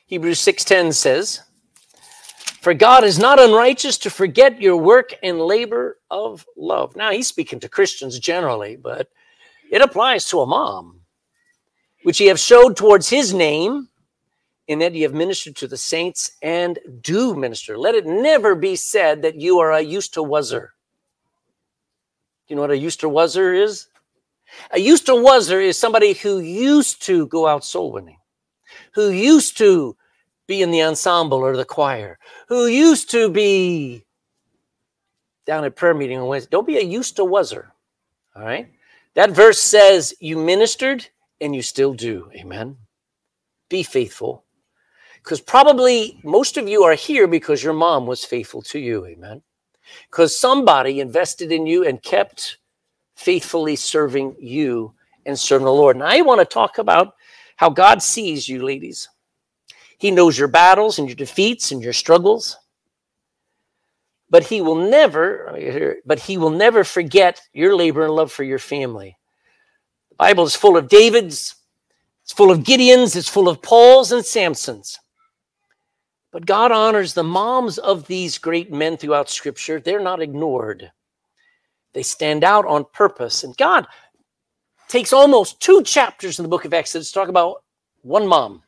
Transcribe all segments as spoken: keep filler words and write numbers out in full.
Hebrews six ten says, "For God is not unrighteous to forget your work and labor of love." Now, he's speaking to Christians generally, but it applies to a mom, "which ye have showed towards his name, in that ye have ministered to the saints and do minister. Let it never be said that you are a used to wuzzer." You know what a used to wuzzer is? A used to wuzzer is somebody who used to go out soul winning, who used to be in the ensemble or the choir, who used to be down at prayer meeting on Wednesday. Don't be a used to wuzzer, all right? That verse says you ministered and you still do, amen? Be faithful, because probably most of you are here because your mom was faithful to you, amen? Because somebody invested in you and kept faithfully serving you and serving the Lord. And I want to talk about how God sees you, ladies. He knows your battles and your defeats and your struggles. But he will never, but he will never forget your labor and love for your family. The Bible is full of Davids, it's full of Gideons, it's full of Pauls and Samsons. But God honors the moms of these great men throughout Scripture. They're not ignored. They stand out on purpose. And God takes almost two chapters in the book of Exodus to talk about one mom.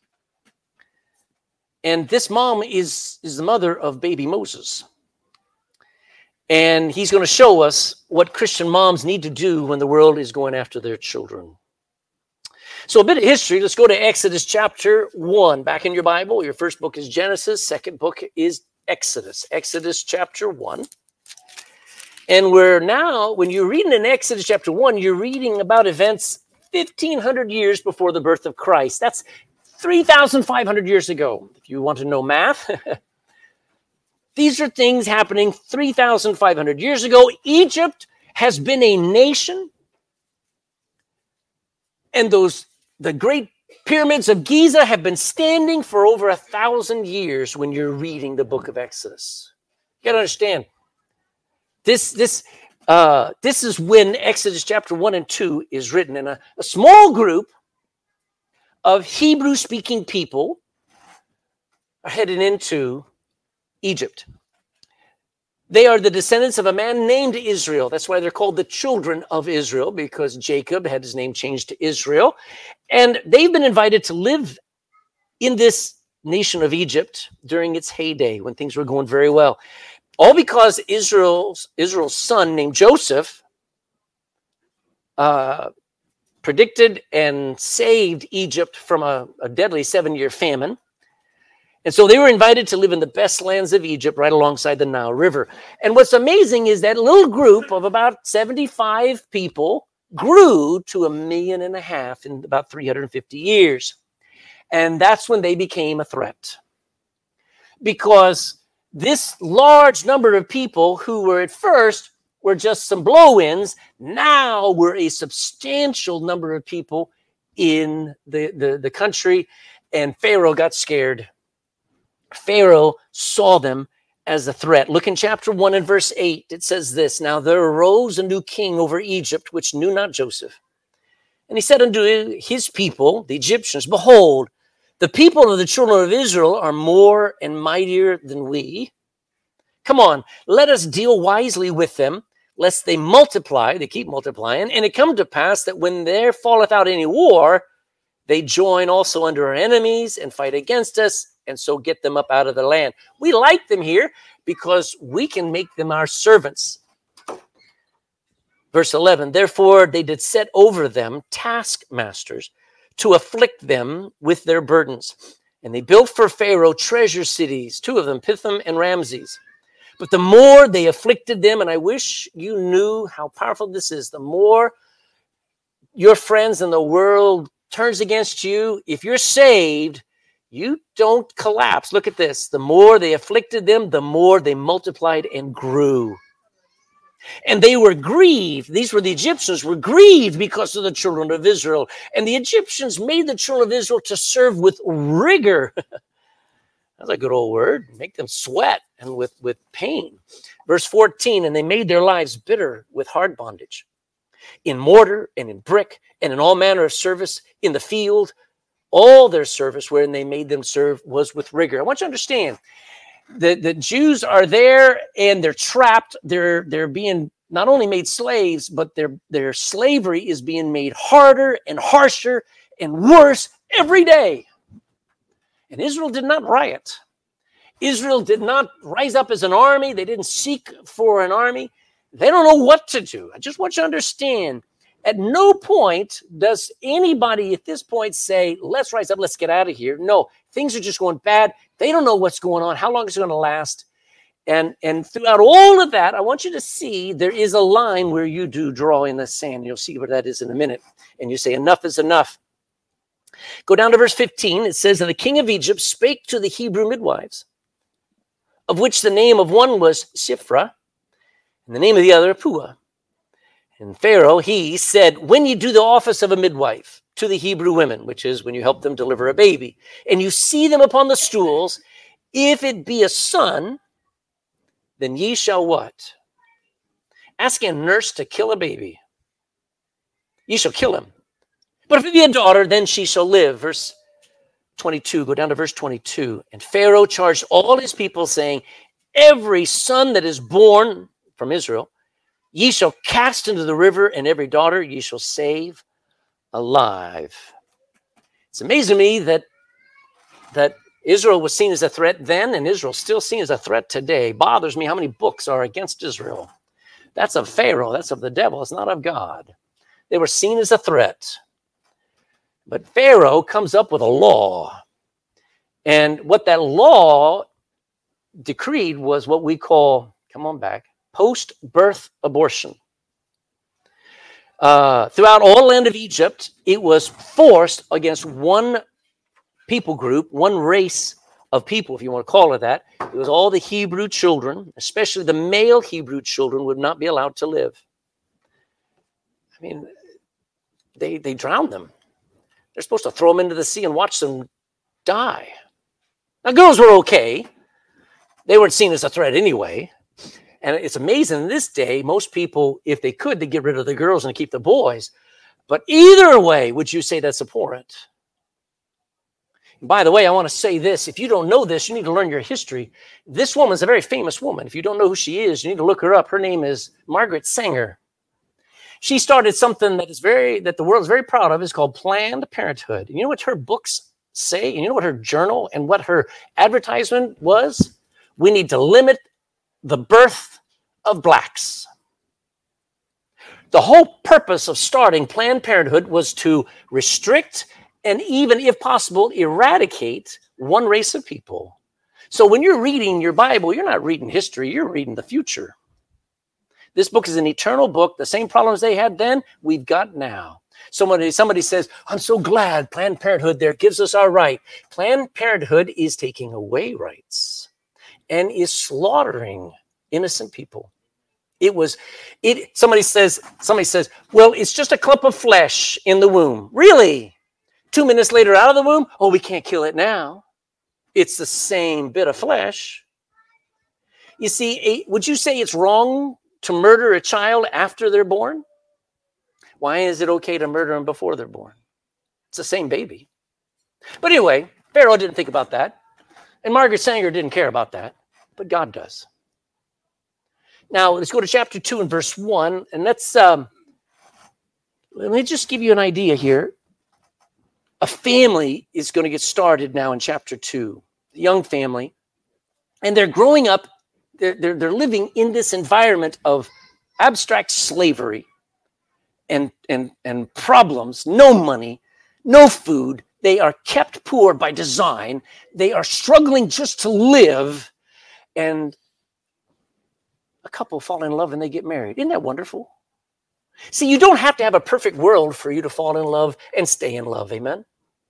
And this mom is, is the mother of baby Moses. And he's going to show us what Christian moms need to do when the world is going after their children. So a bit of history. Let's go to Exodus chapter one. Back in your Bible, your first book is Genesis. Second book is Exodus. Exodus chapter one. And we're now, when you're reading in Exodus chapter one, you're reading about events fifteen hundred years before the birth of Christ. That's three thousand five hundred years ago. If you want to know math, these are things happening three thousand five hundred years ago. Egypt has been a nation, and those the great pyramids of Giza have been standing for over a thousand years when you're reading the book of Exodus. You got to understand, this this uh, this is when Exodus chapter one and two is written, and a, a small group of Hebrew-speaking people are headed into Egypt. They are the descendants of a man named Israel. That's why they're called the children of Israel, because Jacob had his name changed to Israel. And they've been invited to live in this nation of Egypt during its heyday when things were going very well. All because Israel's, Israel's son named Joseph uh, predicted and saved Egypt from a, a deadly seven-year famine. And so they were invited to live in the best lands of Egypt right alongside the Nile River. And what's amazing is that little group of about seventy-five people grew to a million and a half in about three hundred fifty years. And that's when they became a threat. Because this large number of people who were at first were just some blow-ins, now were a substantial number of people in the, the, the country, and Pharaoh got scared. Pharaoh saw them as a threat. Look in chapter one and verse eight. It says this, "Now there arose a new king over Egypt, which knew not Joseph. And he said unto his people, the Egyptians, Behold, the people of the children of Israel are more and mightier than we. Come on, let us deal wisely with them, lest they multiply," they keep multiplying, "and it come to pass that when there falleth out any war, they join also under our enemies and fight against us, and so get them up out of the land. We like them here because we can make them our servants." Verse eleven, "Therefore they did set over them taskmasters to afflict them with their burdens. And they built for Pharaoh treasure cities, two of them, Pithom and Ramses. But the more they afflicted them," and I wish you knew how powerful this is, the more your friends in the world turns against you, if you're saved, you don't collapse. Look at this. "The more they afflicted them, the more they multiplied and grew. And they were grieved." These were the Egyptians, were grieved because of the children of Israel. "And the Egyptians made the children of Israel to serve with rigor." That's a good old word. Make them sweat and with, with pain. Verse fourteen, "And they made their lives bitter with hard bondage, in mortar and in brick and in all manner of service in the field, All their service, wherein they made them serve, was with rigor. I want you to understand that the Jews are there and they're trapped. They're they're being not only made slaves, but their their slavery is being made harder and harsher and worse every day. And Israel did not riot. Israel did not rise up as an army. They didn't seek for an army. They don't know what to do. I just want you to understand, at no point does anybody at this point say, let's rise up, let's get out of here. No, things are just going bad. They don't know what's going on, how long it's going to last. And, and throughout all of that, I want you to see there is a line where you do draw in the sand. You'll see where that is in a minute. And you say, enough is enough. Go down to verse fifteen. It says, and the king of Egypt spake to the Hebrew midwives, of which the name of one was Shiphrah, and the name of the other Puah. And Pharaoh, he said, when you do the office of a midwife to the Hebrew women, which is when you help them deliver a baby, and you see them upon the stools, if it be a son, then ye shall what? Ask a nurse to kill a baby. Ye shall kill him. But if it be a daughter, then she shall live. Verse twenty-two, go down to verse twenty-two. And Pharaoh charged all his people, saying, every son that is born from Israel, ye shall cast into the river, and every daughter ye shall save alive. It's amazing to me that, that Israel was seen as a threat then, and Israel's still seen as a threat today. It bothers me how many books are against Israel. That's of Pharaoh. That's of the devil. It's not of God. They were seen as a threat. But Pharaoh comes up with a law. And what that law decreed was what we call, come on back, post-birth abortion. Uh, throughout all the land of Egypt, it was forced against one people group, one race of people, if you want to call it that. It was all the Hebrew children, especially the male Hebrew children, would not be allowed to live. I mean, they, they drowned them. They're supposed to throw them into the sea and watch them die. Now, girls were okay. They weren't seen as a threat anyway. And it's amazing in this day, most people, if they could, they get rid of the girls and keep the boys. But either way, would you say that's abhorrent? And by the way, I want to say this. If you don't know this, you need to learn your history. This woman's a very famous woman. If you don't know who she is, you need to look her up. Her name is Margaret Sanger. She started something that is very that the world is very proud of. It's called Planned Parenthood. And you know what her books say? And you know what her journal and what her advertisement was? We need to limit the birth of blacks. The whole purpose of starting Planned Parenthood was to restrict and even, if possible, eradicate one race of people. So when you're reading your Bible, you're not reading history, you're reading the future. This book is an eternal book. The same problems they had then, we've got now. Somebody, somebody says, I'm so glad Planned Parenthood there gives us our right. Planned Parenthood is taking away rights and is slaughtering innocent people. It was, it. Somebody says, somebody says, well, it's just a clump of flesh in the womb. Really? Two minutes later out of the womb? Oh, we can't kill it now. It's the same bit of flesh. You see, would you say it's wrong to murder a child after they're born? Why is it okay to murder them before they're born? It's the same baby. But anyway, Pharaoh didn't think about that. And Margaret Sanger didn't care about that. But God does. Now, let's go to chapter two and verse one. And let's, um, let me just give you an idea here. A family is going to get started now in chapter two. A young family. And they're growing up. They're, they're, they're living in this environment of abstract slavery and, and, and problems, no money, no food. They are kept poor by design. They are struggling just to live. And a couple fall in love and they get married. Isn't that wonderful? See, you don't have to have a perfect world for you to fall in love and stay in love. Amen?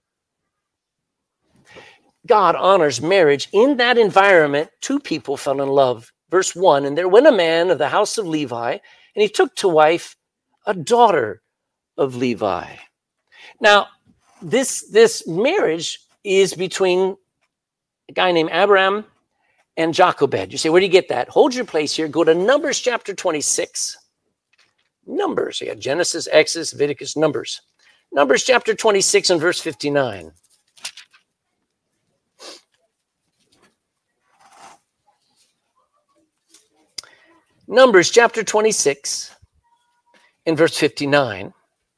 God honors marriage. In that environment, two people fell in love. Verse one, and there went a man of the house of Levi, and he took to wife a daughter of Levi. Now, this, this marriage is between a guy named Abraham and Jochebed. You say, where do you get that? Hold your place here. Go to Numbers chapter twenty-six. Numbers. You got Genesis, Exodus, Leviticus, Numbers. Numbers chapter twenty-six and verse fifty-nine. Numbers chapter twenty-six in verse fifty-nine.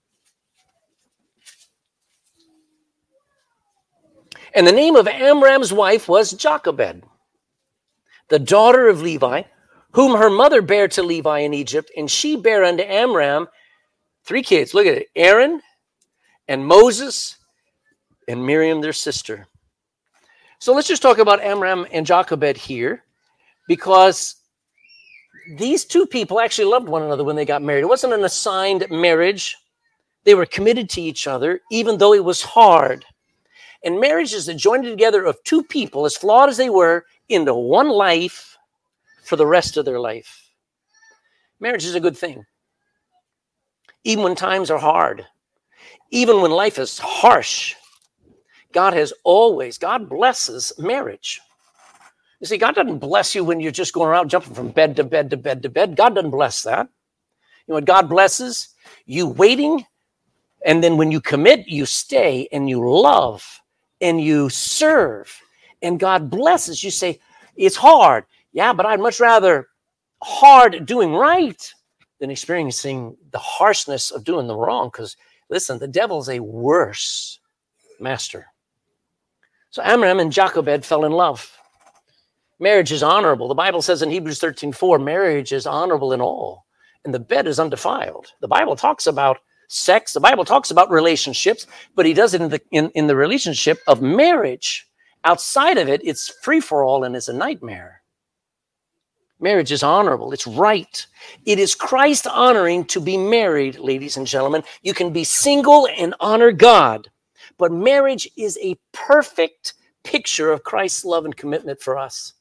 And the name of Amram's wife was Jochebed, the daughter of Levi, whom her mother bare to Levi in Egypt, and she bare unto Amram three kids. Look at it. Aaron and Moses and Miriam, their sister. So let's just talk about Amram and Jochebed here, because these two people actually loved one another when they got married. It wasn't an assigned marriage. They were committed to each other, even though it was hard. And marriage is the joining together of two people, as flawed as they were, into one life for the rest of their life. Marriage is a good thing. Even when times are hard, even when life is harsh, God has always, God blesses marriage. You see, God doesn't bless you when you're just going around jumping from bed to bed to bed to bed. God doesn't bless that. You know what God blesses? You waiting, and then when you commit, you stay and you love and you serve. And God blesses. You say, it's hard. Yeah, but I'd much rather hard doing right than experiencing the harshness of doing the wrong. Because, listen, the devil's a worse master. So Amram and Jochebed fell in love. Marriage is honorable. The Bible says in Hebrews thirteen four, marriage is honorable in all, and the bed is undefiled. The Bible talks about sex. The Bible talks about relationships, but he does it in the, in, in the relationship of marriage. Outside of it, it's free-for-all and it's a nightmare. Marriage is honorable. It's right. It is Christ honoring to be married, ladies and gentlemen. You can be single and honor God, but marriage is a perfect picture of Christ's love and commitment for us.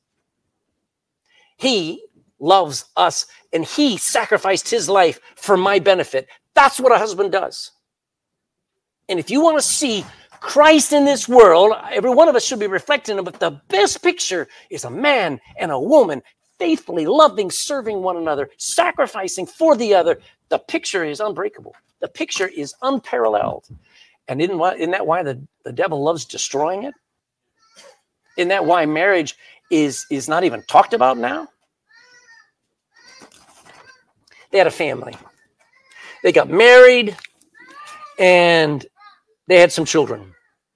He loves us, and he sacrificed his life for my benefit. That's what a husband does. And if you want to see Christ in this world, every one of us should be reflecting him, but the best picture is a man and a woman faithfully loving, serving one another, sacrificing for the other. The picture is unbreakable. The picture is unparalleled. And isn't, isn't that why the, the devil loves destroying it? Isn't that why marriage is, is not even talked about now? They had a family. They got married, and they had some children.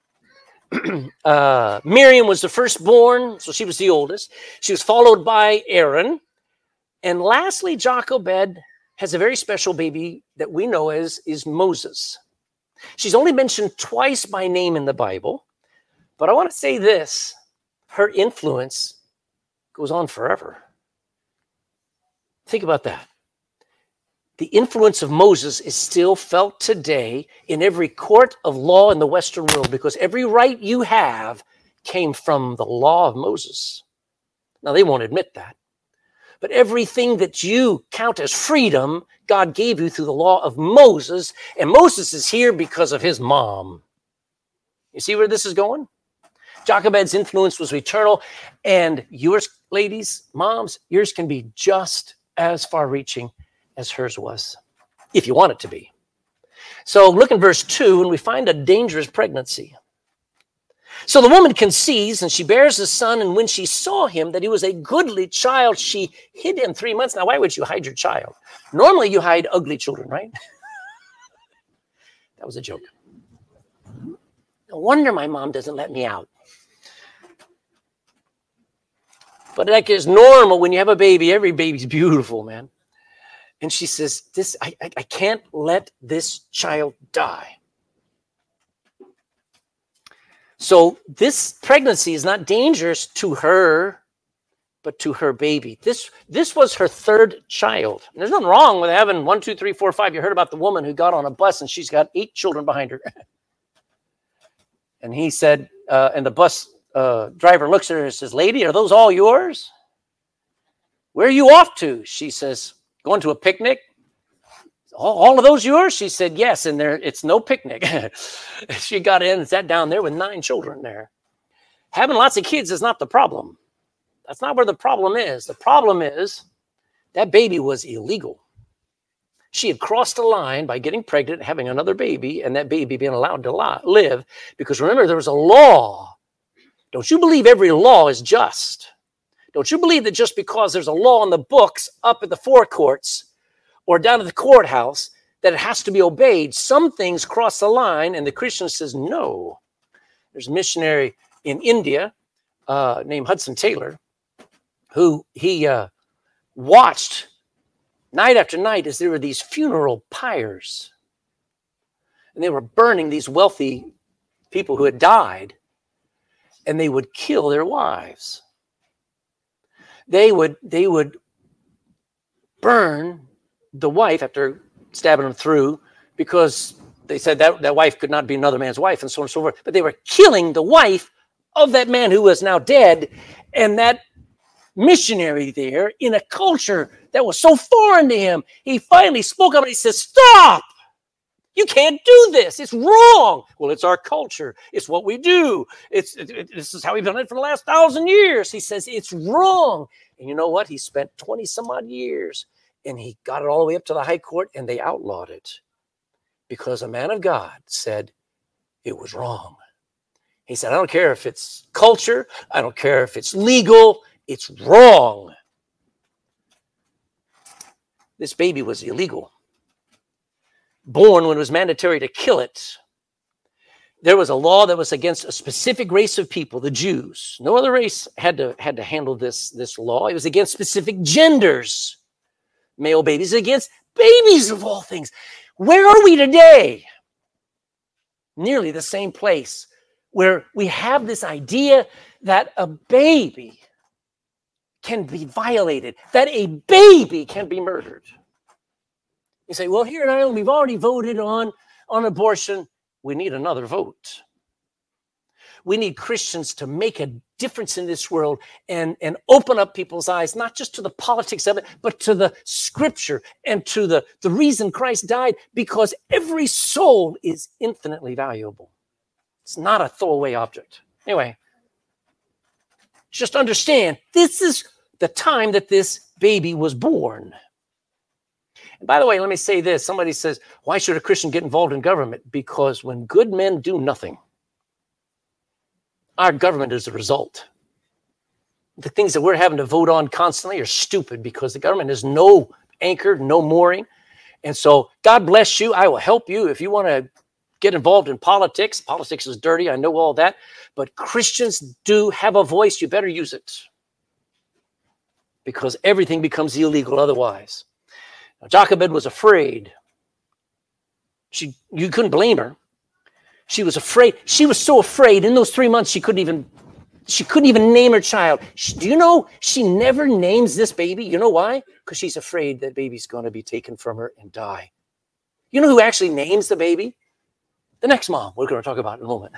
uh, Miriam was the firstborn, so she was the oldest. She was followed by Aaron. And lastly, Jochebed has a very special baby that we know as is Moses. She's only mentioned twice by name in the Bible, but I want to say this. Her influence goes on forever. Think about that. The influence of Moses is still felt today in every court of law in the Western world, because every right you have came from the law of Moses. Now, they won't admit that. But everything that you count as freedom, God gave you through the law of Moses. And Moses is here because of his mom. You see where this is going? Jochebed's influence was eternal. And yours, ladies, moms, yours can be just as far-reaching as hers was, if you want it to be. So look in verse two, and we find a dangerous pregnancy. So the woman conceives, and she bears a son, and when she saw him, that he was a goodly child, she hid him three months. Now, why would you hide your child? Normally, you hide ugly children, right? That was a joke. No wonder my mom doesn't let me out. But that is normal when you have a baby. Every baby's beautiful, man. And she says, "This I, I, I can't let this child die." So this pregnancy is not dangerous to her, but to her baby. This, this was her third child. And there's nothing wrong with having one, two, three, four, five. You heard about the woman who got on a bus and she's got eight children behind her. And he said, uh, and the bus uh, driver looks at her and says, "Lady, are those all yours? Where are you off to?" She says, "Going to a picnic." All, all of those yours? She said, "Yes." And there, it's no picnic. She got in and sat down there with nine children there. Having lots of kids is not the problem. That's not where the problem is. The problem is that baby was illegal. She had crossed the line by getting pregnant, having another baby, and that baby being allowed to li- live. Because remember, there was a law. Don't you believe every law is just? Don't you believe that just because there's a law in the books up at the forecourts or down at the courthouse that it has to be obeyed? Some things cross the line, and the Christian says no. There's a missionary in India uh, named Hudson Taylor who he uh, watched night after night as there were these funeral pyres. And they were burning these wealthy people who had died, and they would kill their wives. They would, they would burn the wife after stabbing them through because they said that that wife could not be another man's wife and so on and so forth. But they were killing the wife of that man who was now dead. And that missionary there, in a culture that was so foreign to him, he finally spoke up and he says, stop! You can't do this. It's wrong. Well, it's our culture. It's what we do. It's it, it, this is how we've done it for the last thousand years. He says it's wrong. And you know what? He spent twenty some odd years and he got it all the way up to the high court and they outlawed it because a man of God said it was wrong. He said, I don't care if it's culture. I don't care if it's legal. It's wrong. This baby was illegal. Born when it was mandatory to kill it. There was a law that was against a specific race of people, the Jews. No other race had to, had to handle this, this law. It was against specific genders. Male babies against babies of all things. Where are we today? Nearly the same place where we have this idea that a baby can be violated, that a baby can be murdered. You say, well, here in Ireland, we've already voted on, on abortion. We need another vote. We need Christians to make a difference in this world and, and open up people's eyes, not just to the politics of it, but to the scripture and to the, the reason Christ died, because every soul is infinitely valuable. It's not a throwaway object. Anyway, just understand, this is the time that this baby was born. And by the way, let me say this. Somebody says, why should a Christian get involved in government? Because when good men do nothing, our government is the result. The things that we're having to vote on constantly are stupid because the government has no anchor, no mooring. And so God bless you. I will help you if you want to get involved in politics. Politics is dirty. I know all that. But Christians do have a voice. You better use it because everything becomes illegal otherwise. Now, Jochebed was afraid. She, you couldn't blame her. She was afraid. She was so afraid in those three months she couldn't even, she couldn't even name her child. She, do you know she never names this baby? You know why? Because she's afraid that baby's going to be taken from her and die. You know who actually names the baby? The next mom we're going to talk about in a moment.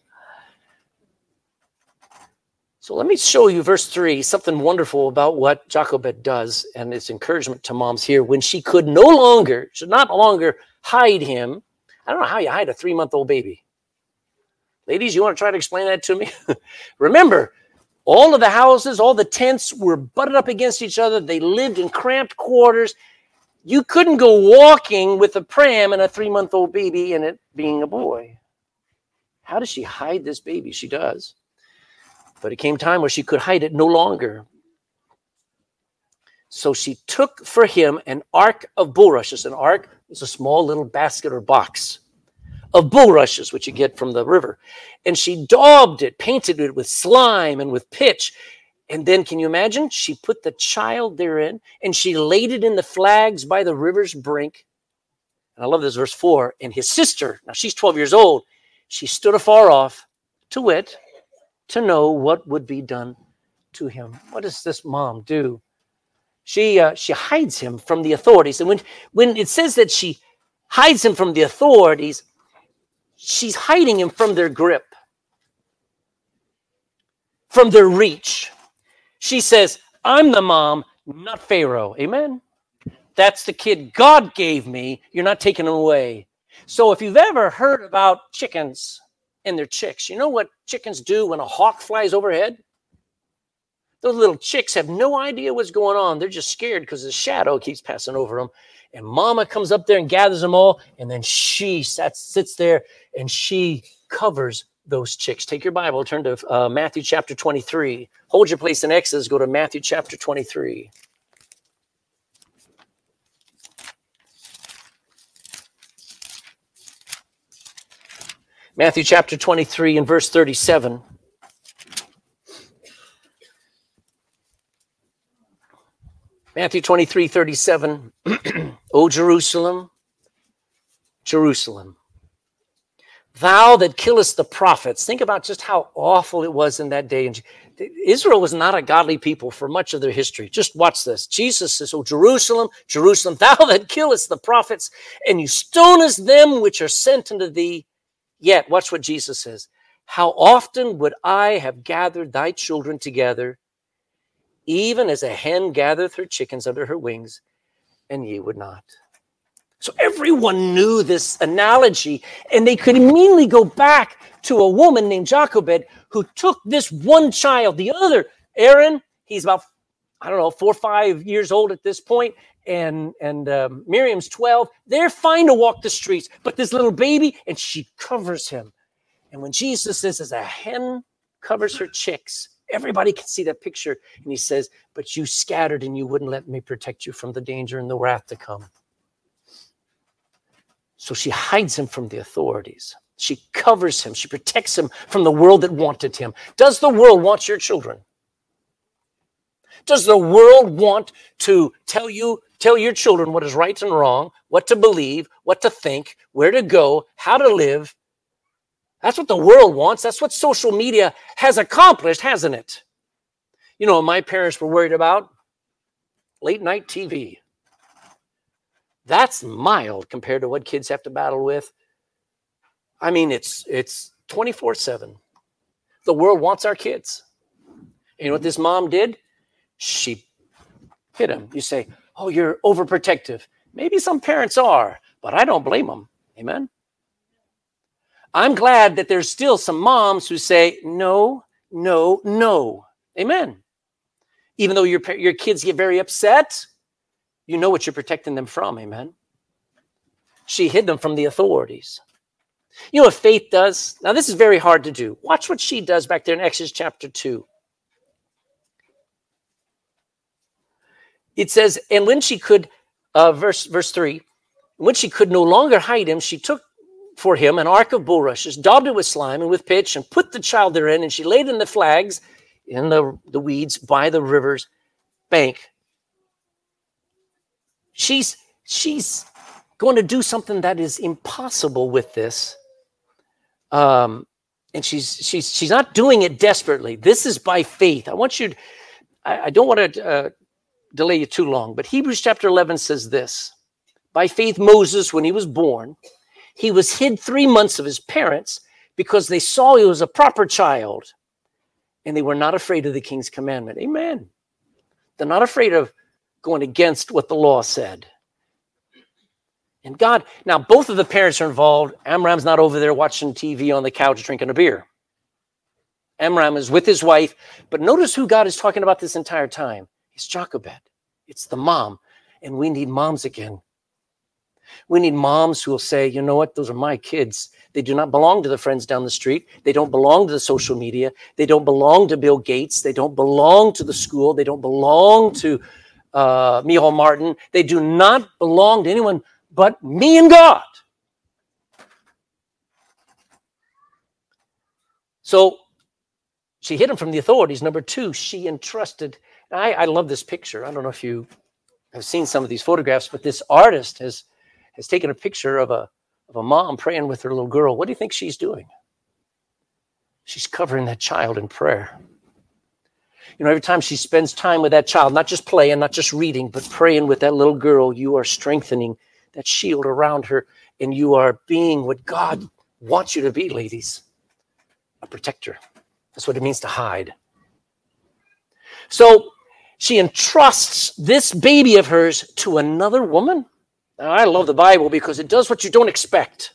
So let me show you verse three, something wonderful about what Jochebed does and its encouragement to moms here. When she could no longer, should not longer hide him. I don't know how you hide a three-month-old baby. Ladies, you want to try to explain that to me? Remember, all of the houses, all the tents were butted up against each other. They lived in cramped quarters. You couldn't go walking with a pram and a three-month-old baby and it being a boy. How does she hide this baby? She does. But it came time where she could hide it no longer. So she took for him an ark of bulrushes. An ark is a small little basket or box of bulrushes, which you get from the river. And she daubed it, painted it with slime and with pitch. And then, can you imagine? She put the child therein, and she laid it in the flags by the river's brink. And I love this, verse four. And his sister, now she's twelve years old, she stood afar off, to wit, to know what would be done to him. What does this mom do? She uh, she hides him from the authorities. And when, when it says that she hides him from the authorities, she's hiding him from their grip, from their reach. She says, I'm the mom, not Pharaoh. Amen? That's the kid God gave me. You're not taking him away. So if you've ever heard about chickens and their chicks, you know what chickens do when a hawk flies overhead? Those little chicks have no idea what's going on. They're just scared because the shadow keeps passing over them. And mama comes up there and gathers them all. And then she sits, sits there and she covers those chicks. Take your Bible, turn to uh, Matthew chapter twenty-three. Hold your place in Exodus, go to Matthew chapter twenty-three. Matthew chapter twenty-three and verse thirty-seven. Matthew twenty-three, thirty-seven. O Jerusalem, Jerusalem, thou that killest the prophets. Think about just how awful it was in that day. And Israel was not a godly people for much of their history. Just watch this. Jesus says, O Jerusalem, Jerusalem, thou that killest the prophets, and you stonest them which are sent unto thee. Yet, watch what Jesus says. How often would I have gathered thy children together, even as a hen gathereth her chickens under her wings, and ye would not. So everyone knew this analogy, and they could immediately go back to a woman named Jochebed who took this one child. The other, Aaron, he's about, I don't know, four or five years old at this point, and, and um, Miriam's twelve. They're fine to walk the streets, but this little baby, and she covers him. And when Jesus says, as a hen covers her chicks, everybody can see that picture. And he says, but you scattered and you wouldn't let me protect you from the danger and the wrath to come. So she hides him from the authorities. She covers him. She protects him from the world that wanted him. Does the world want your children? Does the world want to tell you, tell your children what is right and wrong, what to believe, what to think, where to go, how to live? That's what the world wants. That's what social media has accomplished, hasn't it? You know, my parents were worried about late night T V. That's mild compared to what kids have to battle with. I mean, it's it's twenty-four seven. The world wants our kids. And you know what this mom did? She hit him. You say, oh, you're overprotective. Maybe some parents are, but I don't blame them. Amen? I'm glad that there's still some moms who say, no, no, no. Amen. Even though your, your kids get very upset, you know what you're protecting them from. Amen. She hid them from the authorities. You know what faith does? Now, this is very hard to do. Watch what she does back there in Exodus chapter two. It says, and when she could, uh, verse, verse three, when she could no longer hide him, she took for him an ark of bulrushes, daubed it with slime and with pitch, and put the child therein, and she laid in the flags in the, the weeds by the river's bank. She's, she's going to do something that is impossible with this. Um, and she's, she's, she's not doing it desperately. This is by faith. I want you to, I, I don't want to uh, delay you too long, but Hebrews chapter eleven says this. By faith, Moses, when he was born, he was hid three months of his parents because they saw he was a proper child and they were not afraid of the king's commandment. Amen. They're not afraid of going against what the law said. And God, now both of the parents are involved. Amram's not over there watching T V on the couch drinking a beer. Amram is with his wife, but notice who God is talking about this entire time. It's Jochebed. It's the mom. And we need moms again. We need moms who will say, you know what, those are my kids. They do not belong to the friends down the street. They don't belong to the social media. They don't belong to Bill Gates. They don't belong to the school. They don't belong to uh, Michal Martin. They do not belong to anyone but me and God. So she hid him from the authorities. Number two, she entrusted. I, I love this picture. I don't know if you have seen some of these photographs, but this artist has has taken a picture of a, of a mom praying with her little girl. What do you think she's doing? She's covering that child in prayer. You know, every time she spends time with that child, not just playing, not just reading, but praying with that little girl, you are strengthening that shield around her, and you are being what God wants you to be, ladies, a protector. That's what it means to hide. So she entrusts this baby of hers to another woman. Now, I love the Bible because it does what you don't expect.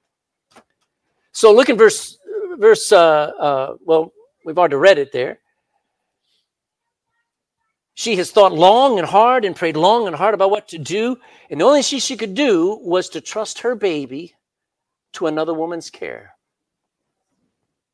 So look in verse, verse. Uh, uh, well, we've already read it there. She has thought long and hard and prayed long and hard about what to do. And the only thing she, she could do was to trust her baby to another woman's care.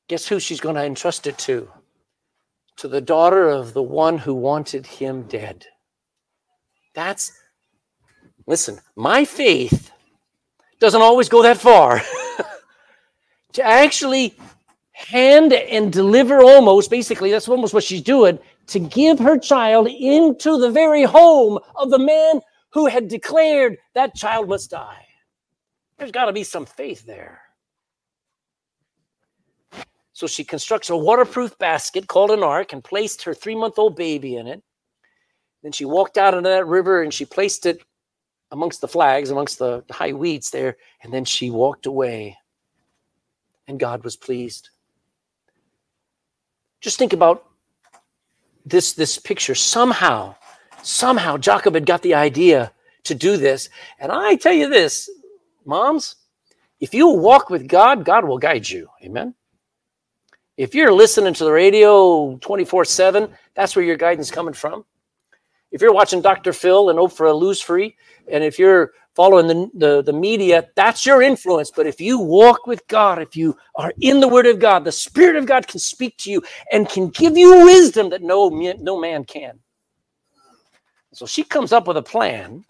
Guess who she's going to entrust it to? To the daughter of the one who wanted him dead. That's, listen, my faith doesn't always go that far. To actually hand and deliver almost, basically, that's almost what she's doing, to give her child into the very home of the man who had declared that child must die. There's got to be some faith there. So she constructs a waterproof basket called an ark and placed her three-month-old baby in it. Then she walked out into that river and she placed it amongst the flags, amongst the high weeds there, and then she walked away. And God was pleased. Just think about this, this picture. Somehow, somehow Jochebed got the idea to do this. And I tell you this, moms, if you walk with God, God will guide you. Amen? If you're listening to the radio twenty-four seven, that's where your guidance is coming from. If you're watching Doctor Phil and Oprah Lose Free, and if you're following the, the, the media, that's your influence. But if you walk with God, if you are in the Word of God, the Spirit of God can speak to you and can give you wisdom that no, no man can. So she comes up with a plan.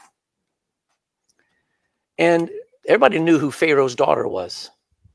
And everybody knew who Pharaoh's daughter was.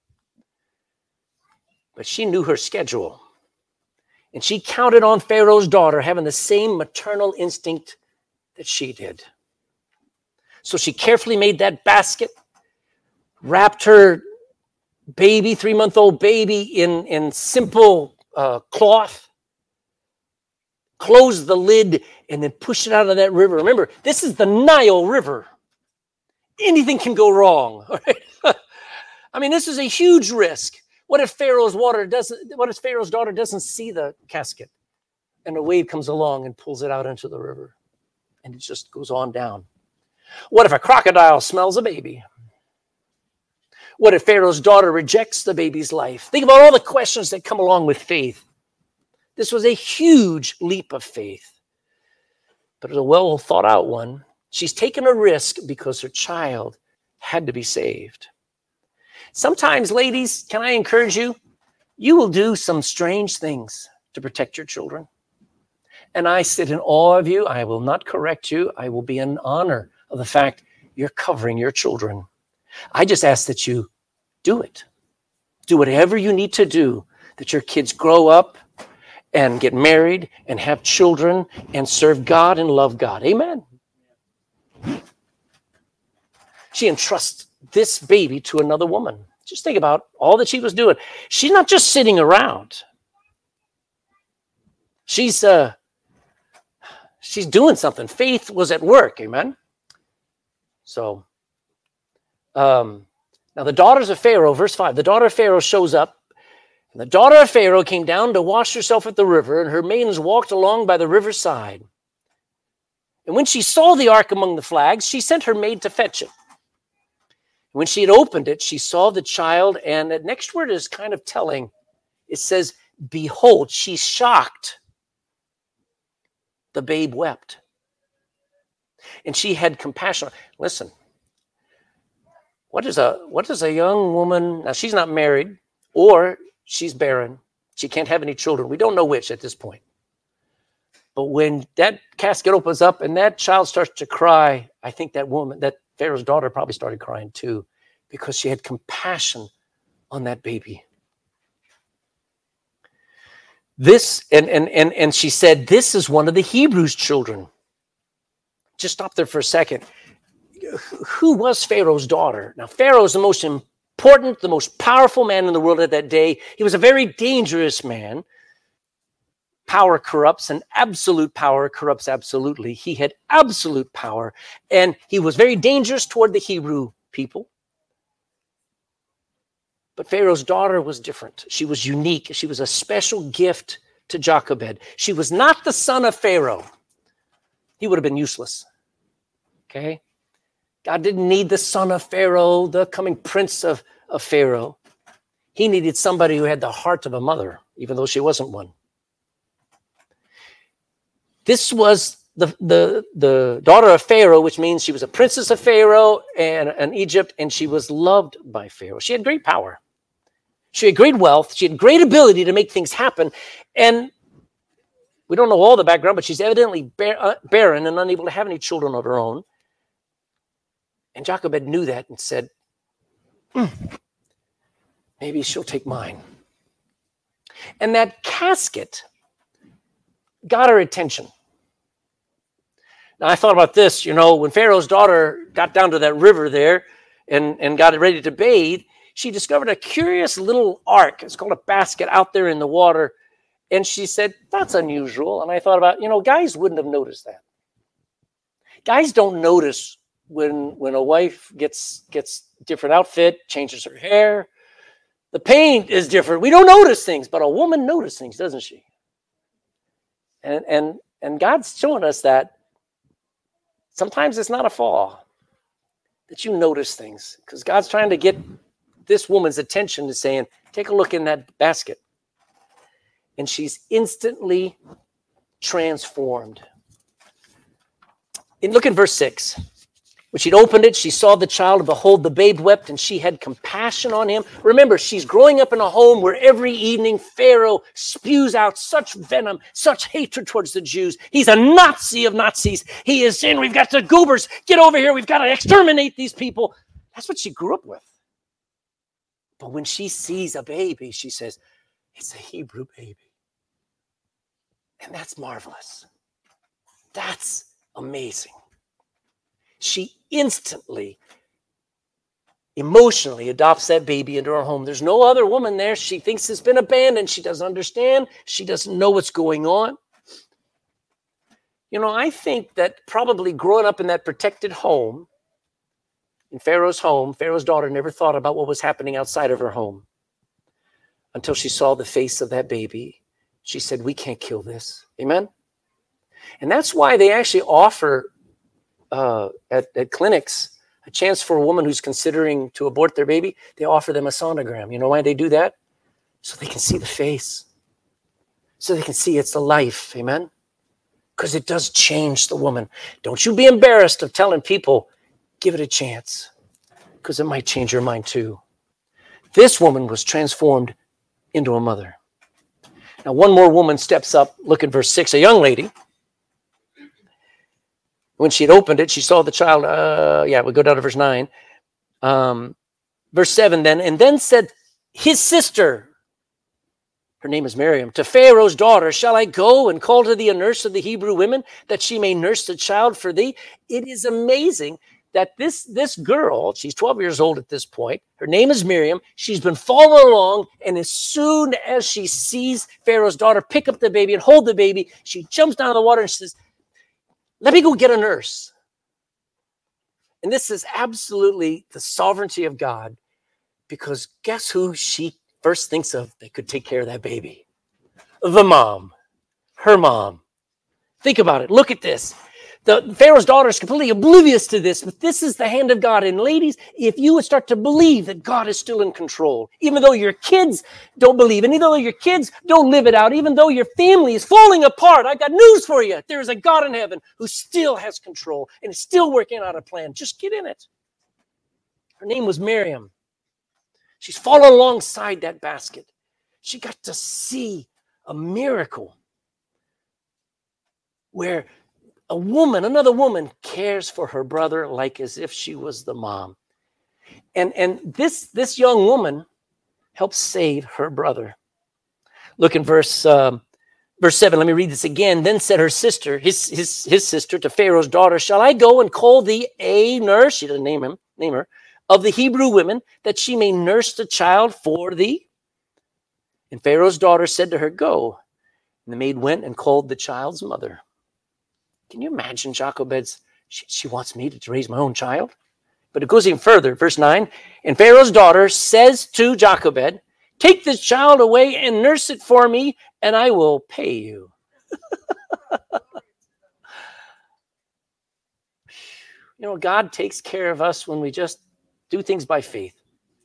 But she knew her schedule. And she counted on Pharaoh's daughter having the same maternal instinct that she did. So she carefully made that basket, wrapped her baby, three-month-old baby, in, in simple uh, cloth, closed the lid, and then pushed it out of that river. Remember, this is the Nile River. Anything can go wrong. Right? I mean, this is a huge risk. What if Pharaoh's water doesn't? What if Pharaoh's daughter doesn't see the casket, and a wave comes along and pulls it out into the river, and it just goes on down? What if a crocodile smells a baby? What if Pharaoh's daughter rejects the baby's life? Think about all the questions that come along with faith. This was a huge leap of faith, but it was a well thought out one. She's taken a risk because her child had to be saved. Sometimes, ladies, can I encourage you? You will do some strange things to protect your children. And I sit in awe of you. I will not correct you. I will be in honor of the fact you're covering your children. I just ask that you do it. Do whatever you need to do, that your kids grow up and get married and have children and serve God and love God. Amen. She entrusts this baby to another woman. Just think about all that she was doing. She's not just sitting around. She's uh, she's doing something. Faith was at work. Amen. So, um, now the daughters of Pharaoh, verse five, the daughter of Pharaoh shows up. And the daughter of Pharaoh came down to wash herself at the river, and her maidens walked along by the riverside. And when she saw the ark among the flags, she sent her maid to fetch it. When she had opened it, she saw the child, and the next word is kind of telling. It says, behold, she's shocked. The babe wept. And she had compassion. Listen, what is a what is a young woman, now she's not married, or she's barren. She can't have any children. We don't know which at this point. But when that casket opens up and that child starts to cry, I think that woman, that Pharaoh's daughter probably started crying too, because she had compassion on that baby. This, and, and, and, and she said, this is one of the Hebrews' children. Just stop there for a second. Who was Pharaoh's daughter? Now, Pharaoh is the most important, the most powerful man in the world at that day. He was a very dangerous man. Power corrupts, and absolute power corrupts absolutely. He had absolute power, and he was very dangerous toward the Hebrew people. But Pharaoh's daughter was different. She was unique. She was a special gift to Jochebed. She was not the son of Pharaoh. He would have been useless. Okay? God didn't need the son of Pharaoh, the coming prince of, of Pharaoh. He needed somebody who had the heart of a mother, even though she wasn't one. This was the, the, the daughter of Pharaoh, which means she was a princess of Pharaoh and, and Egypt, and she was loved by Pharaoh. She had great power. She had great wealth. She had great ability to make things happen. And we don't know all the background, but she's evidently bar- uh, barren and unable to have any children of her own. And Jochebed knew that and said, hmm, maybe she'll take mine. And that casket got her attention. Now, I thought about this, you know, when Pharaoh's daughter got down to that river there and, and got ready to bathe, she discovered a curious little ark. It's called a basket out there in the water. And she said, that's unusual. And I thought about, you know, guys wouldn't have noticed that. Guys don't notice when when a wife gets gets different outfit, changes her hair. The paint is different. We don't notice things, but a woman notices things, doesn't she? And and and God's showing us that sometimes it's not a flaw, that you notice things. Because God's trying to get this woman's attention to saying, take a look in that basket. And she's instantly transformed. And look at verse six. When she'd opened it, she saw the child, and behold, the babe wept, and she had compassion on him. Remember, she's growing up in a home where every evening Pharaoh spews out such venom, such hatred towards the Jews. He's a Nazi of Nazis. He is saying, we've got the goobers. Get over here. We've got to exterminate these people. That's what she grew up with. But when she sees a baby, she says, it's a Hebrew baby. And that's marvelous. That's amazing. She instantly, emotionally adopts that baby into her home. There's no other woman there. She thinks it's been abandoned. She doesn't understand. She doesn't know what's going on. You know, I think that probably growing up in that protected home, in Pharaoh's home, Pharaoh's daughter never thought about what was happening outside of her home until she saw the face of that baby. She said, we can't kill this. Amen? And that's why they actually offer uh, at, at clinics a chance for a woman who's considering to abort their baby. They offer them a sonogram. You know why they do that? So they can see the face. So they can see it's a life. Amen? Because it does change the woman. Don't you be embarrassed of telling people, give it a chance, because it might change your mind too. This woman was transformed into a mother. Now, one more woman steps up. Look at verse six, a young lady. When she had opened it, she saw the child. Uh, yeah, we'll go down to verse nine. Um, verse seven then, and then said his sister, her name is Miriam, to Pharaoh's daughter, shall I go and call to thee a nurse of the Hebrew women, that she may nurse the child for thee? It is amazing that this, this girl, she's twelve years old at this point, her name is Miriam, she's been following along, and as soon as she sees Pharaoh's daughter pick up the baby and hold the baby, she jumps down in the water and says, let me go get a nurse. And this is absolutely the sovereignty of God, because guess who she first thinks of that could take care of that baby? The mom, her mom. Think about it. Look at this. The Pharaoh's daughter is completely oblivious to this, but this is the hand of God. And ladies, if you would start to believe that God is still in control, even though your kids don't believe, and even though your kids don't live it out, even though your family is falling apart, I got news for you. There is a God in heaven who still has control and is still working out a plan. Just get in it. Her name was Miriam. She's following alongside that basket. She got to see a miracle where a woman, another woman, cares for her brother like as if she was the mom. And, and this, this young woman helps save her brother. Look in verse, um, verse seven. Let me read this again. Then said her sister, his, his, his sister to Pharaoh's daughter, shall I go and call thee a nurse? She doesn't name him, name her, of the Hebrew women, that she may nurse the child for thee? And Pharaoh's daughter said to her, go. And the maid went and called the child's mother. Can you imagine Jochebed's, she, she wants me to raise my own child? But it goes even further. Verse nine, and Pharaoh's daughter says to Jochebed, take this child away and nurse it for me, and I will pay you. You know, God takes care of us when we just do things by faith.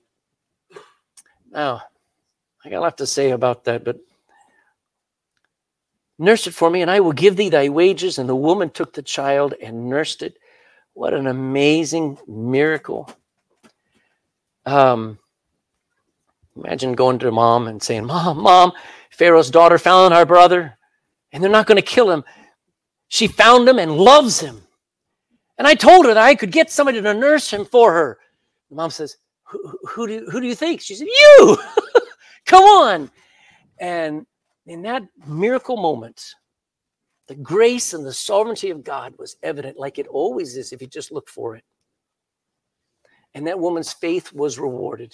Now, I got a lot to say about that, but nurse it for me, and I will give thee thy wages. And the woman took the child and nursed it. What an amazing miracle. Um, Imagine going to mom and saying, Mom, Mom, Pharaoh's daughter found our brother, and they're not going to kill him. She found him and loves him. And I told her that I could get somebody to nurse him for her. The mom says, who, who, do, who do you think? She said, you! Come on! And in that miracle moment, the grace and the sovereignty of God was evident, like it always is if you just look for it. And that woman's faith was rewarded.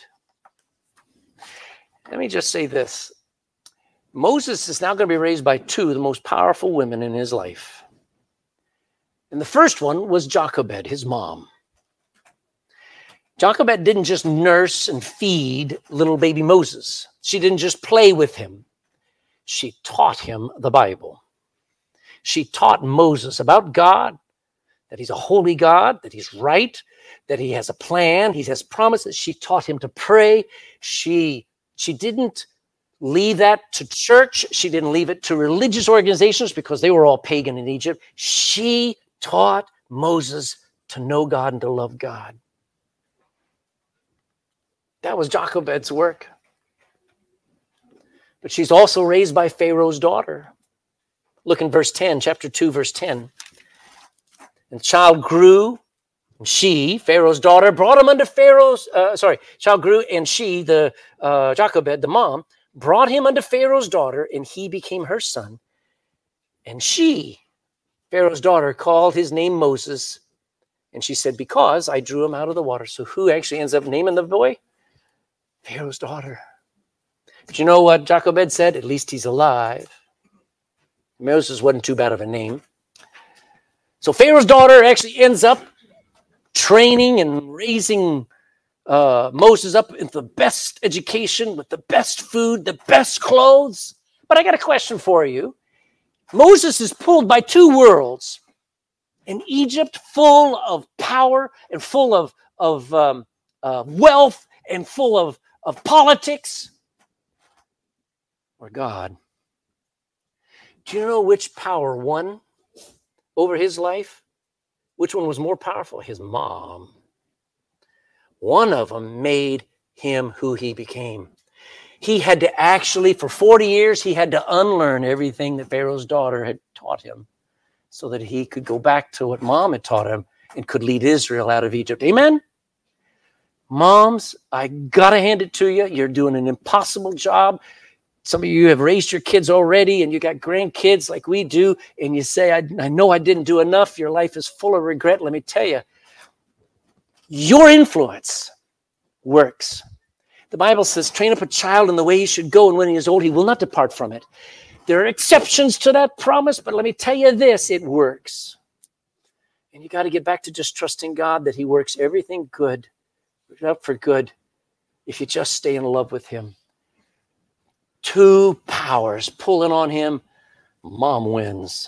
Let me just say this. Moses is now going to be raised by two of the most powerful women in his life. And the first one was Jochebed, his mom. Jochebed didn't just nurse and feed little baby Moses. She didn't just play with him. She taught him the Bible. She taught Moses about God, that he's a holy God, that he's right, that he has a plan, he has promises. She taught him to pray. She, she didn't leave that to church. She didn't leave it to religious organizations because they were all pagan in Egypt. She taught Moses to know God and to love God. That was Jochebed's work. But she's also raised by Pharaoh's daughter. Look in verse ten, chapter two, verse ten. And the child grew, and she, Pharaoh's daughter, brought him unto Pharaoh's, uh, sorry, child grew, and she, the uh, Jochebed, the mom, brought him unto Pharaoh's daughter, and he became her son. And she, Pharaoh's daughter, called his name Moses. And she said, because I drew him out of the water. So who actually ends up naming the boy? Pharaoh's daughter. But you know what Jochebed said? At least he's alive. Moses wasn't too bad of a name. So Pharaoh's daughter actually ends up training and raising uh, Moses up into the best education, with the best food, the best clothes. But I got a question for you. Moses is pulled by two worlds. In Egypt, full of power and full of, of um, uh, wealth and full of, of politics. Or God. Do you know which power won over his life? Which one was more powerful? His mom. One of them made him who he became. He had to actually, for forty years, he had to unlearn everything that Pharaoh's daughter had taught him so that he could go back to what mom had taught him and could lead Israel out of Egypt. Amen? Moms, I got to hand it to you. You're doing an impossible job. Some of you have raised your kids already and you got grandkids like we do, and you say, I, I know I didn't do enough. Your life is full of regret. Let me tell you, your influence works. The Bible says, train up a child in the way he should go, and when he is old, he will not depart from it. There are exceptions to that promise, but let me tell you this, it works. And you got to get back to just trusting God that he works everything good, up for good, if you just stay in love with him. Two powers pulling on him. Mom wins.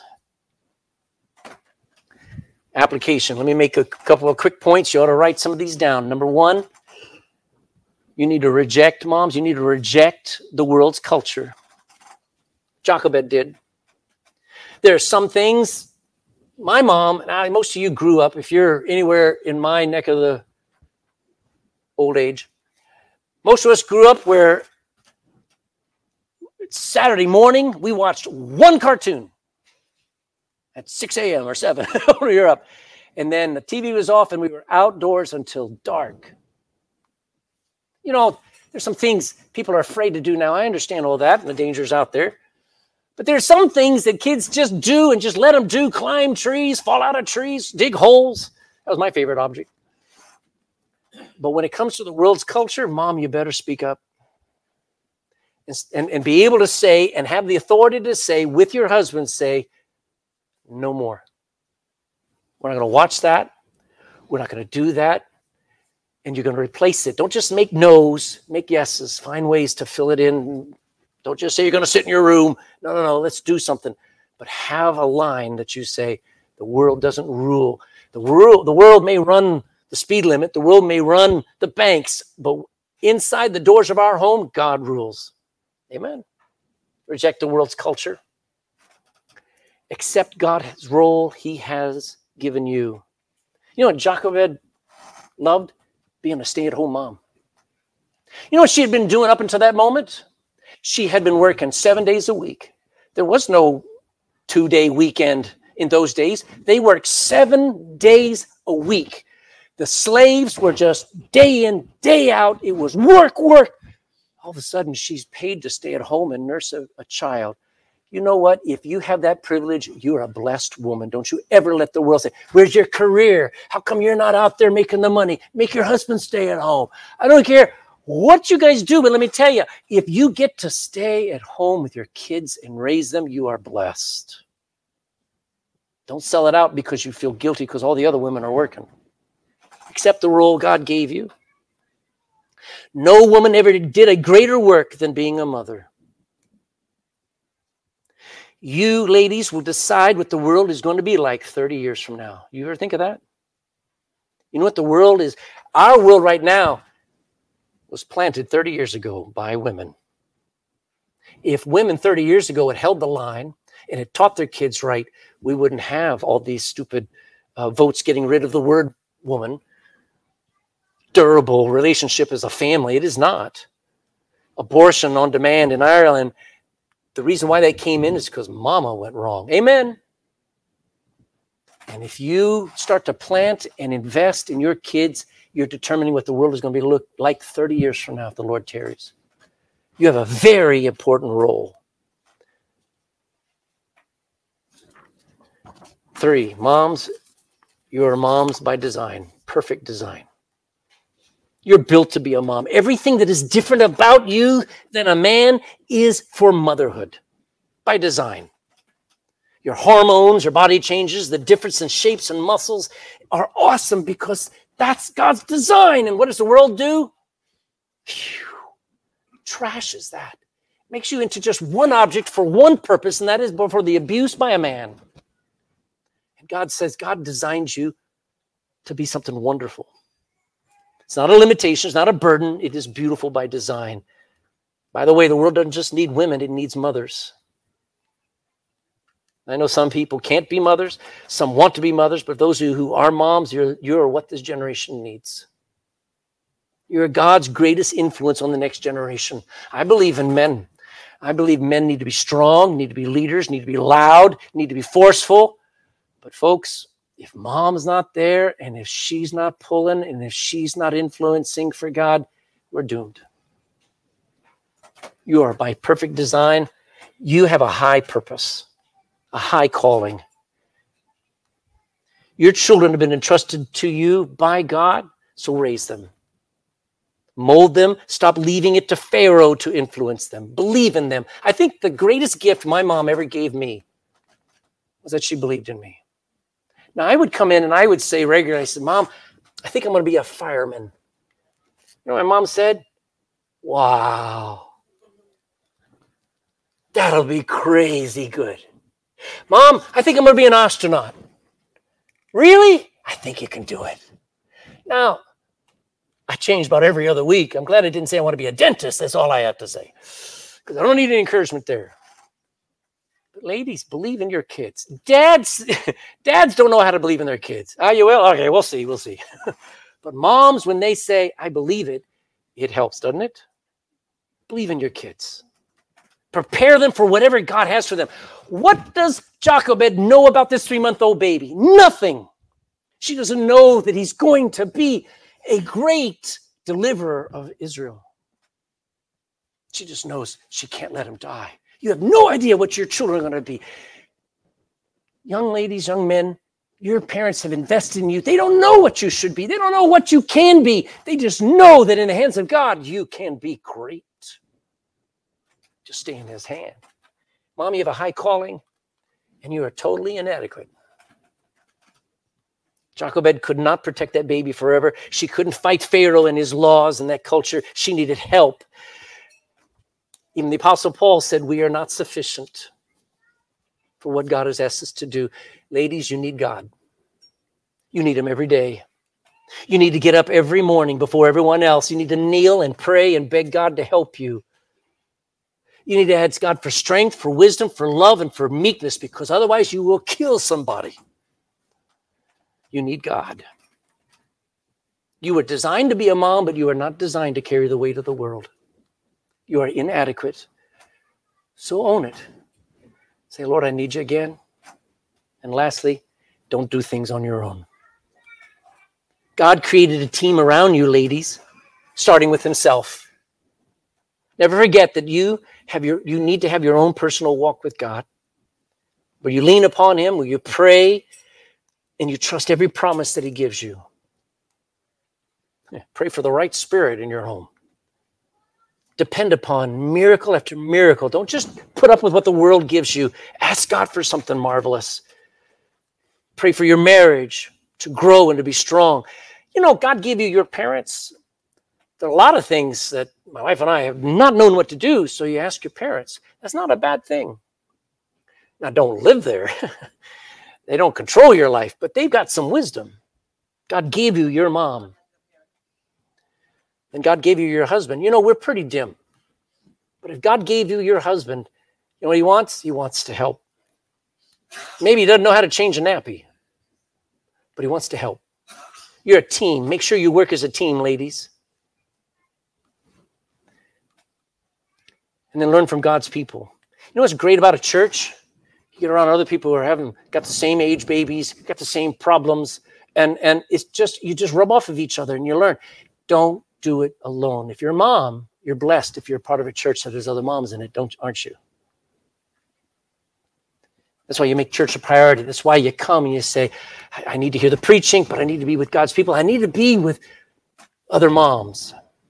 Application. Let me make a couple of quick points. You ought to write some of these down. Number one, you need to reject, moms, you need to reject the world's culture. Jochebed did. There are some things, my mom, and I, most of you grew up, if you're anywhere in my neck of the old age, most of us grew up where Saturday morning, we watched one cartoon at six a.m. or seven when we were up. And then the T V was off and we were outdoors until dark. You know, there's some things people are afraid to do now. I understand all that and the dangers out there. But there's some things that kids just do and just let them do. Climb trees, fall out of trees, dig holes. That was my favorite object. But when it comes to the world's culture, Mom, you better speak up. And, and, and be able to say and have the authority to say with your husband, say, no more. We're not going to watch that. We're not going to do that. And you're going to replace it. Don't just make no's, make yeses. Find ways to fill it in. Don't just say you're going to sit in your room. No, no, no, let's do something. But have a line that you say, the world doesn't rule. The world, the world may run the speed limit. The world may run the banks. But inside the doors of our home, God rules. Amen. Reject the world's culture. Accept God's role he has given you. You know what Jochebed loved? Being a stay-at-home mom. You know what she had been doing up until that moment? She had been working seven days a week. There was no two-day weekend in those days. They worked seven days a week. The slaves were just day in, day out. It was work, work. All of a sudden, she's paid to stay at home and nurse a, a child. You know what? If you have that privilege, you're a blessed woman. Don't you ever let the world say, where's your career? How come you're not out there making the money? Make your husband stay at home. I don't care what you guys do, but let me tell you, if you get to stay at home with your kids and raise them, you are blessed. Don't sell it out because you feel guilty because all the other women are working. Accept the role God gave you. No woman ever did a greater work than being a mother. You ladies will decide what the world is going to be like thirty years from now. You ever think of that? You know what the world is? Our world right now was planted thirty years ago by women. If women thirty years ago had held the line and had taught their kids right, we wouldn't have all these stupid uh, votes getting rid of the word woman. Durable relationship as a family. It is not. Abortion on demand in Ireland. The reason why they came in is because mama went wrong. Amen. And if you start to plant and invest in your kids, you're determining what the world is going to be look like thirty years from now if the Lord tarries. You have a very important role. Three, moms, you are moms by design, perfect design. You're built to be a mom. Everything that is different about you than a man is for motherhood by design. Your hormones, your body changes, the difference in shapes and muscles are awesome because that's God's design. And what does the world do? Phew, trashes that. Makes you into just one object for one purpose, and that is for the abuse by a man. And God says God designed you to be something wonderful. It's not a limitation. It's not a burden. It is beautiful by design. By the way, the world doesn't just need women. It needs mothers. I know some people can't be mothers. Some want to be mothers. But those who, who are moms, you're, you're what this generation needs. You're God's greatest influence on the next generation. I believe in men. I believe men need to be strong, need to be leaders, need to be loud, need to be forceful. But folks, if mom's not there, and if she's not pulling, and if she's not influencing for God, we're doomed. You are by perfect design. You have a high purpose, a high calling. Your children have been entrusted to you by God, so raise them. Mold them. Stop leaving it to Pharaoh to influence them. Believe in them. I think the greatest gift my mom ever gave me was that she believed in me. Now, I would come in and I would say regularly, I said, Mom, I think I'm going to be a fireman. You know what my mom said? Wow. That'll be crazy good. Mom, I think I'm going to be an astronaut. Really? I think you can do it. Now, I changed about every other week. I'm glad I didn't say I want to be a dentist. That's all I have to say. Because I don't need any encouragement there. But ladies, believe in your kids. Dads, dads don't know how to believe in their kids. Ah, you will? Okay, we'll see, we'll see. But moms, when they say, I believe it, it helps, doesn't it? Believe in your kids. Prepare them for whatever God has for them. What does Jochebed know about this three-month-old baby? Nothing. She doesn't know that he's going to be a great deliverer of Israel. She just knows she can't let him die. You have no idea what your children are going to be. Young ladies, young men, your parents have invested in you. They don't know what you should be. They don't know what you can be. They just know that in the hands of God, you can be great. Just stay in his hand. Mom, you have a high calling, and you are totally inadequate. Jochebed could not protect that baby forever. She couldn't fight Pharaoh and his laws and that culture. She needed help. Even the Apostle Paul said, we are not sufficient for what God has asked us to do. Ladies, you need God. You need him every day. You need to get up every morning before everyone else. You need to kneel and pray and beg God to help you. You need to ask God for strength, for wisdom, for love, and for meekness, because otherwise you will kill somebody. You need God. You were designed to be a mom, but you are not designed to carry the weight of the world. You are inadequate. So own it. Say, Lord, I need you again. And lastly, don't do things on your own. God created a team around you, ladies, starting with himself. Never forget that you have your you need to have your own personal walk with God, where you lean upon him, where you pray, and you trust every promise that he gives you. Yeah, pray for the right spirit in your home. Depend upon miracle after miracle. Don't just put up with what the world gives you. Ask God for something marvelous. Pray for your marriage to grow and to be strong. You know, God gave you your parents. There are a lot of things that my wife and I have not known what to do, so you ask your parents. That's not a bad thing. Now, don't live there. They don't control your life, but they've got some wisdom. God gave you your mom. And God gave you your husband. You know, we're pretty dim. But if God gave you your husband, you know what he wants? He wants to help. Maybe he doesn't know how to change a nappy, but he wants to help. You're a team. Make sure you work as a team, ladies. And then learn from God's people. You know what's great about a church? You get around other people who are having, got the same age babies, got the same problems, and, and it's just, you just rub off of each other and you learn. Don't do it alone. If you're a mom, you're blessed if you're part of a church that has other moms in it, don't, aren't you? That's why you make church a priority. That's why you come and you say, I, I need to hear the preaching, but I need to be with God's people. I need to be with other moms.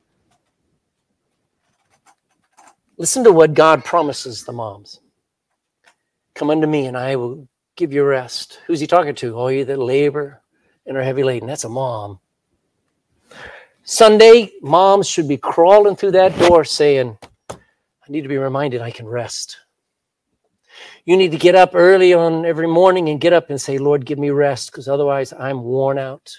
Listen to what God promises the moms. Come unto me and I will give you rest. Who's he talking to? Oh, you that labor and are heavy laden. That's a mom. Sunday, moms should be crawling through that door saying, I need to be reminded I can rest. You need to get up early on every morning and get up and say, Lord, give me rest, because otherwise I'm worn out.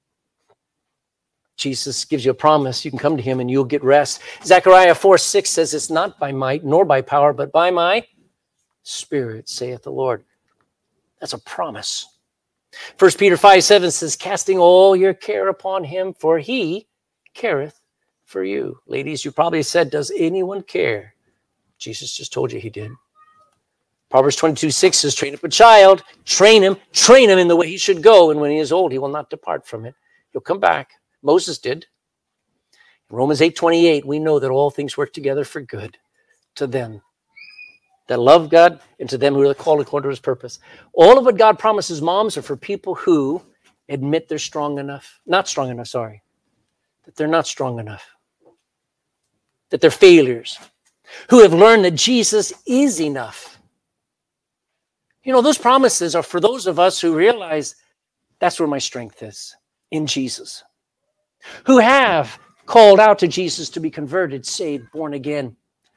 Jesus gives you a promise. You can come to him and you'll get rest. Zechariah four six says, it's not by might nor by power, but by my Spirit, saith the Lord. That's a promise. First Peter five seven says, casting all your care upon him, for he careth for you. Ladies, you probably said, does anyone care? Jesus just told you he did. Proverbs twenty-two six says, train up a child, train him, train him in the way he should go, and when he is old, he will not depart from it. He'll come back. Moses did. In Romans eight twenty-eight, we know that all things work together for good to them that love God and to them who are called according to his purpose. All of what God promises moms are for people who admit they're strong enough, not strong enough, sorry, that they're not strong enough, that they're failures, who have learned that Jesus is enough. You know, those promises are for those of us who realize that's where my strength is, in Jesus, who have called out to Jesus to be converted, saved, born again.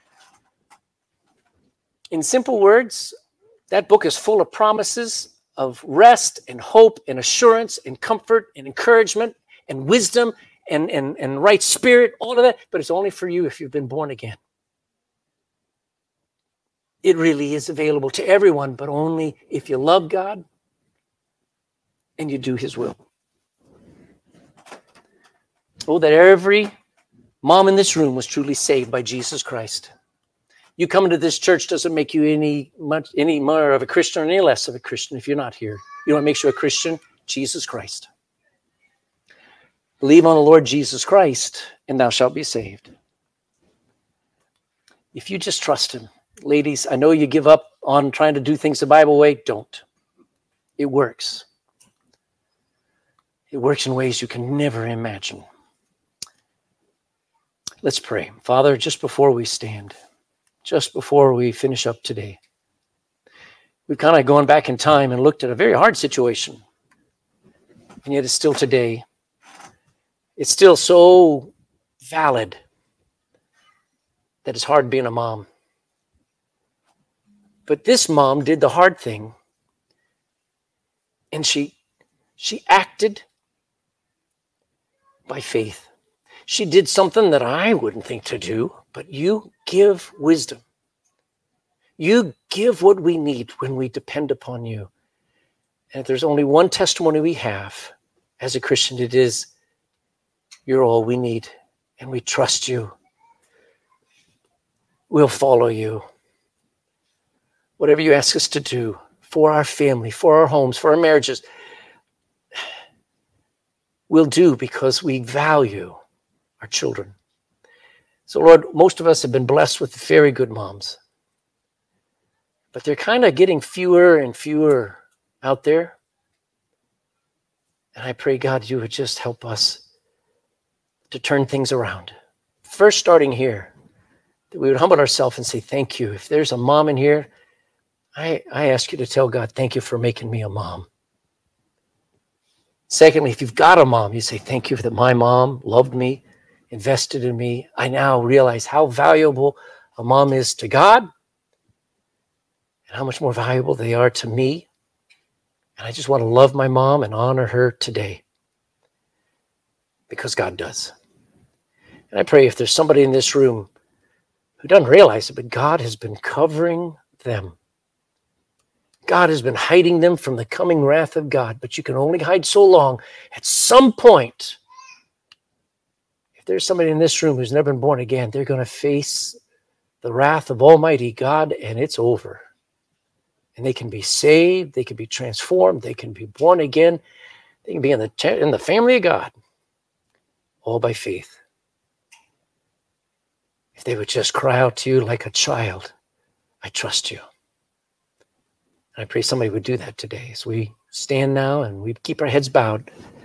In simple words, that book is full of promises of rest and hope and assurance and comfort and encouragement and wisdom and, and, and right spirit, all of that, but it's only for you if you've been born again. It really is available to everyone, but only if you love God and you do his will. Oh, that every mom in this room was truly saved by Jesus Christ. You coming to this church doesn't make you any much any more of a Christian or any less of a Christian if you're not here. You know what makes you a Christian? Jesus Christ. Believe on the Lord Jesus Christ, and thou shalt be saved. If you just trust him. Ladies, I know you give up on trying to do things the Bible way. Don't. It works. It works in ways you can never imagine. Let's pray. Father, just before we stand, just before we finish up today, we've kind of gone back in time and looked at a very hard situation. And yet it's still today. It's still so valid that it's hard being a mom. But this mom did the hard thing. And she, she acted by faith. She did something that I wouldn't think to do, but you give wisdom. You give what we need when we depend upon you. And if there's only one testimony we have as a Christian, it is You're all we need, and we trust you. We'll follow you. Whatever you ask us to do for our family, for our homes, for our marriages, we'll do because we value our children. So, Lord, most of us have been blessed with very good moms, but they're kind of getting fewer and fewer out there. And I pray, God, you would just help us to turn things around. First, starting here, that we would humble ourselves and say, thank you. If there's a mom in here, I, I ask you to tell God, thank you for making me a mom. Secondly, if you've got a mom, you say, thank you that my mom loved me, invested in me. I now realize how valuable a mom is to God and how much more valuable they are to me. And I just want to love my mom and honor her today because God does. And I pray if there's somebody in this room who doesn't realize it, but God has been covering them. God has been hiding them from the coming wrath of God, but you can only hide so long. At some point, if there's somebody in this room who's never been born again, they're going to face the wrath of Almighty God, and it's over. And they can be saved, they can be transformed, they can be born again, they can be in the in the family of God, all by faith. If they would just cry out to you like a child, I trust you. And I pray somebody would do that today as we stand now and we keep our heads bowed.